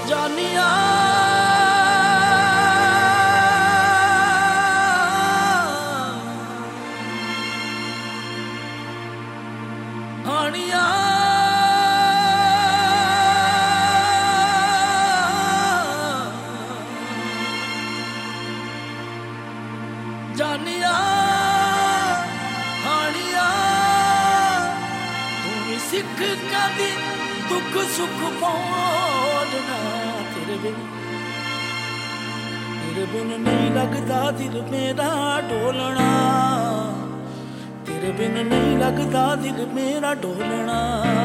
जानिया हानिया जानिया हानिया तू भी सिख कदी दुख सुख पौड़ना तेरे बिन नहीं लगता दिल मेरा डोलना तेरे बिन नहीं लगता दिल मेरा डोलना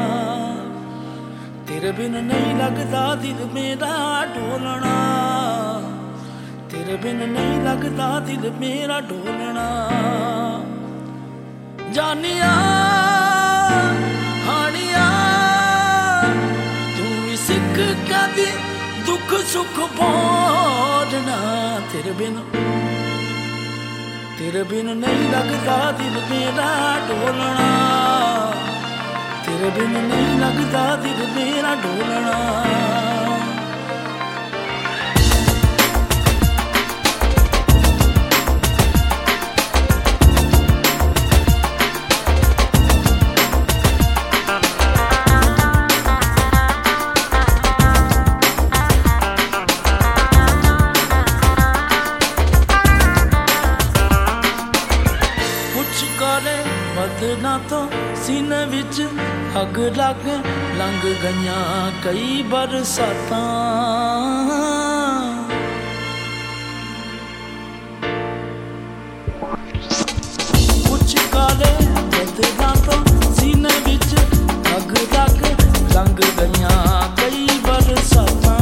तेरे बिन नहीं लगता दिल मेरा डोलना तेरे बिन नहीं लगता दिल मेरा डोलना जानिया हानिया तू भी सिख कदी दुख सुख पौड़ना तेरे बिन नहीं लगता दिल मेरा डोलना तेरे बिन नहीं लगता दिल मेरा डोलना बदना तो सीने विच अग लग लंघ गईया कई बरसातां कुछ काले बदना तो सीने विच अग लग लंघ गईया कई बरसातां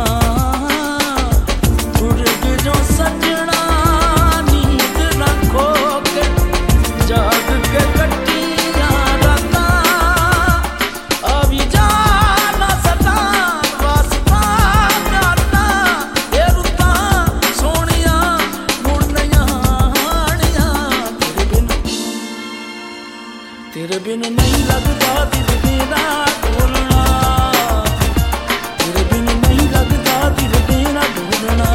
टुर जो सजना नींद ना खो के जाग के कट्टियां रातां अभी जाना सदा वास्ता रातां ये रुतां सोहणियां मुड़ नहीं आनियां तेरे बिन नहीं लगता दिल मेरा डोलना तेरे बिन नहीं लगता दिल मेरा डोलना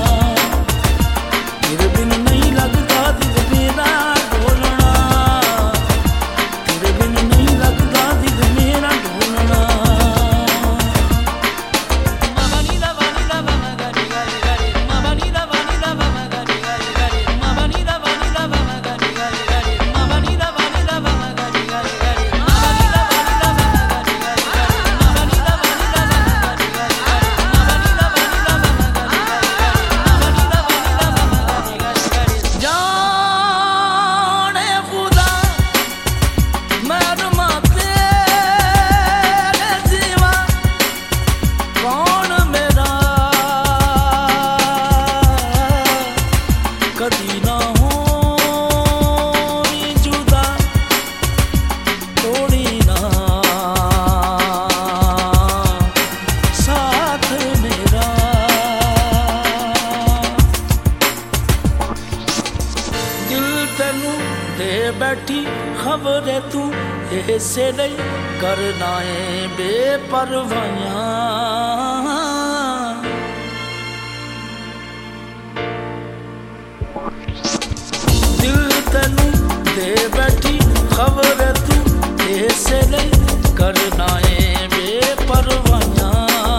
तेरे बिन नहीं लगता दिल मेरा डोलना तेरे बिन नहीं लगता दिल मेरा डोलना बैठी खबर तू ऐसे नहीं करना है बेपरवाहियां दिल तेनू दे बैठी खबर तू ऐसे नहीं करना है बेपरवाहियां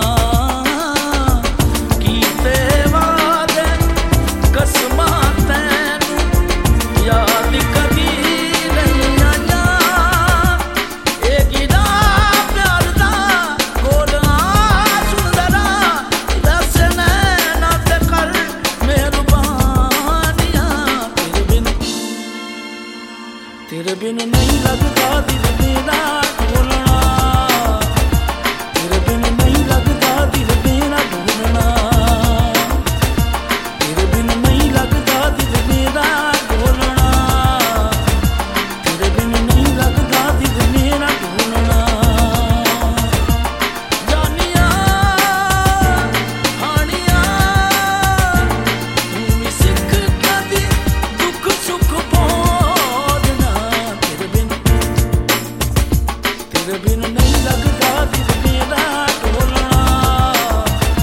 कीते वादे कसमां तैनू याद कदी तेरे बिन नहीं लगता दिल मेरा डोलना तेरे बिन नहीं लगता दिल मेरा डोलना तेरे बिन नहीं लगता दिल मेरा डोलना तेरे बिन नहीं लगता दिल मेरा डोलना जानिया हानिया तू भी सिख कदी दुख सुख पौड़ना तेरे बिन नहीं लगता दिल मेरा डोलना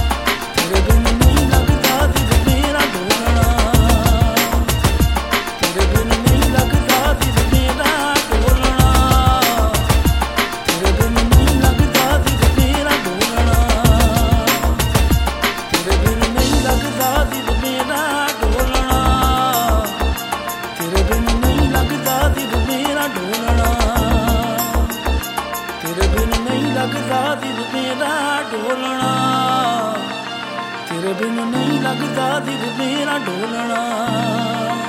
ਦਿਲ ਮੇਰਾ ਢੋਲਣਾ, ਤੇਰੇ ਬਿਨ ਨਹੀਂ ਲੱਗਦਾ ਦਿਲ ਮੇਰਾ ਢੋਲਣਾ।